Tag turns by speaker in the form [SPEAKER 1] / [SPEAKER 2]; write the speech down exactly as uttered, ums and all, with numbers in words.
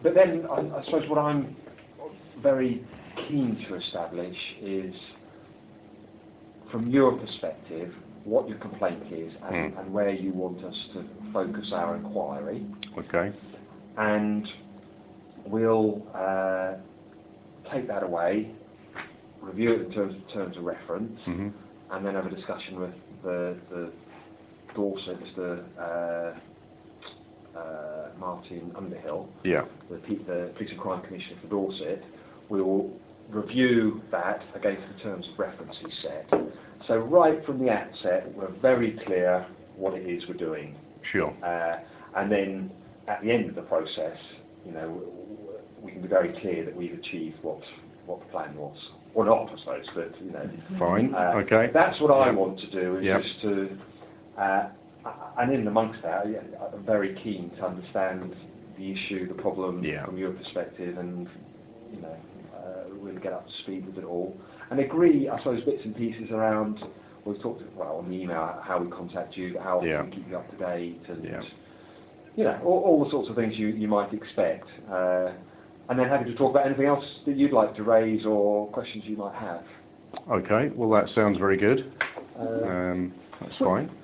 [SPEAKER 1] but then I, I suppose what I'm very keen to establish is, from your perspective, what your complaint is and,
[SPEAKER 2] mm.
[SPEAKER 1] and where you want us to focus our inquiry.
[SPEAKER 2] Okay.
[SPEAKER 1] And we'll uh, take that away, review it in terms of terms of reference,
[SPEAKER 2] mm-hmm.
[SPEAKER 1] and then have a discussion with the, the Dorset, Mister Uh, uh, Martin Underhill,
[SPEAKER 2] yeah.
[SPEAKER 1] the, the Police and Crime Commissioner for Dorset. We will review that against the terms of reference he set. So right from the outset, we're very clear what it is we're doing.
[SPEAKER 2] Sure.
[SPEAKER 1] Uh, and then at the end of the process, you know, we can be very clear that we've achieved what what the plan was, or not, I suppose. But you know,
[SPEAKER 2] fine.
[SPEAKER 1] uh,
[SPEAKER 2] Okay.
[SPEAKER 1] That's what I
[SPEAKER 2] yep.
[SPEAKER 1] want to do. Is
[SPEAKER 2] yep.
[SPEAKER 1] just to, uh, and in amongst that, I'm very keen to understand the issue, the problem
[SPEAKER 2] yeah.
[SPEAKER 1] from your perspective, and you know, uh, really get up to speed with it all, and agree, I suppose, bits and pieces around. We've talked well on the email how we contact you, how
[SPEAKER 2] yeah.
[SPEAKER 1] we keep you up to date, and
[SPEAKER 2] yeah.
[SPEAKER 1] you know, all, all the sorts of things you, you might expect. Uh, and then happy to talk about anything else that you'd like to raise or questions you might have.
[SPEAKER 2] Okay, well that sounds very good.
[SPEAKER 1] Uh,
[SPEAKER 2] Um, that's fine.